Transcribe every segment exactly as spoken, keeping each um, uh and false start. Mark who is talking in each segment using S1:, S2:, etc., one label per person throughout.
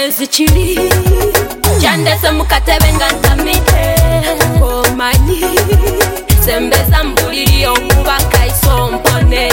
S1: chilenzi chili Chandesa mukatebe nga ntamite Komanyi Sembeza mbuliri okuba kaiso mpone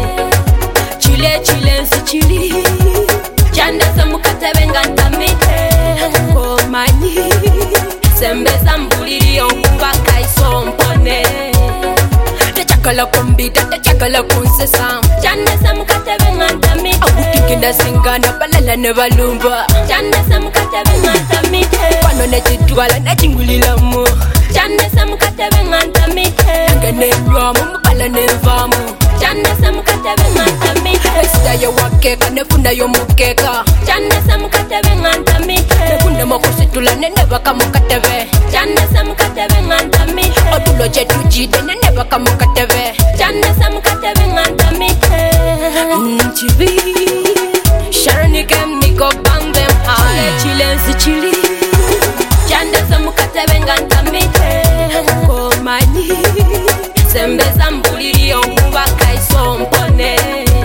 S1: Chile chilenzi chili Chandesa mukatebe nga ntamite Komanyi Sembeza mbuliri okuba kaiso mpone Techakala kumbida, techakala kunsesa Chandesa mukatebe nga ntamite Awutikina singana balala ne balumba Chandesa mukatebe nga ntamite Wano nechitwala nechingulila Chandesa mukatebe nga ntamite Ngene nywamu mubala nevamu Chandesa mukatebe nga ntamite Esida yo wakeka nefuna yo mukeka Chandesa mukatebe nga ntamite Nekune mokusitula nene baka mukatebe Chandesa mukatebe nga ntamite Otulo jetu jide nene baka mukatebe Chandesa mukatebe nga ntamite Nchibi Sharoni kemiko bang them high Chilenzi chili Chandesa mukatebe nga ntamite Komanyi Sembeza mbuliri okuba kaiso mpone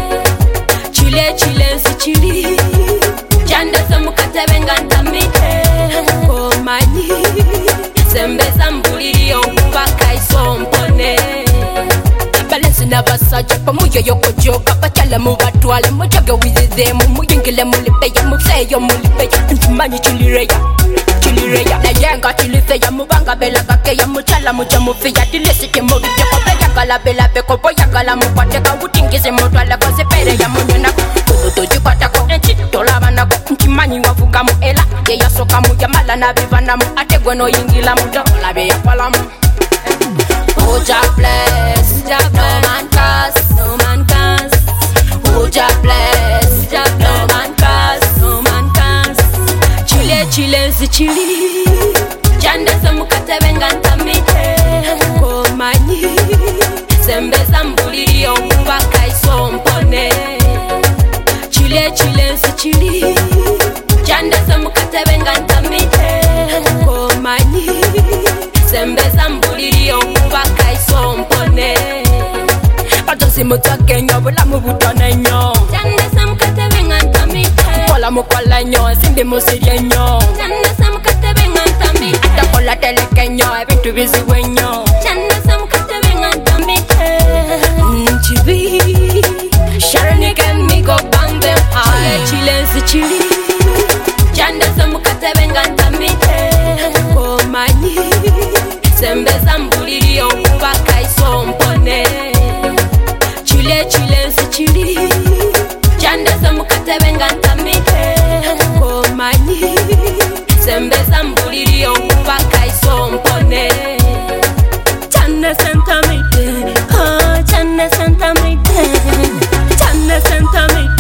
S1: Chile chilenzi chili Chandesa mukatebe nga ntamite Komanyi Sembeza mbuliri okuba kaiso mpone Balensi na basaja pamuyo yokojoka Bachala mubatwala mujaga wizizemu Muyingile mulipeya mufeyo mulipeya Ntumanyi chilireya Chilireya na yenga chilifeya mubanga bela kakeya Muchala muja mufeya dilisike mubibye Kobeya gala bela beko boya gala mukwateka Utingize mutwala kose pere ya munyonako Kududu jikwatako enchitola banako Nchimanyi wavuga mu ela Yeya soka muja mala na vivana mu Ategwe no yingila muja Ola beya pala mu Oh Jah bless, Jah no man curse, no man curse. Oh Jah bless, Jah no man curse, no man curse. Chile chilenzi chili, Chandesa mukatebe nga ntamite Komanyi, sembeza mbuliri okuba kaiso mpone Chile chilenzi chili, Chandesa mukatebe nga ntamite Komanyi, sembeza mbuliri okuba kaiso mpone Badosi mutake nyo, bula mubutone nyo Chandesa mukatebe nga ntamite Kola mukola nyo, simbi musirye nyo Chandesa mukatebe nga ntamite Ata kola teleke nyo, ebintu biziwe nyo Chandesa mukatebe nga ntamite Nchibi Sharoni kemiko bang them high Chilenzi chili Chandesa mukatebe nga ntamite Komanyi Sembeza mbuliri okuba kaiso mpone Chile chilenzi chili Chandesa mukatebe nga ntamite Komanyi Sembeza mbuliri okuba kaiso mpone Chandesa ntamite Oh Chandesa ntamite Chandesa ntamite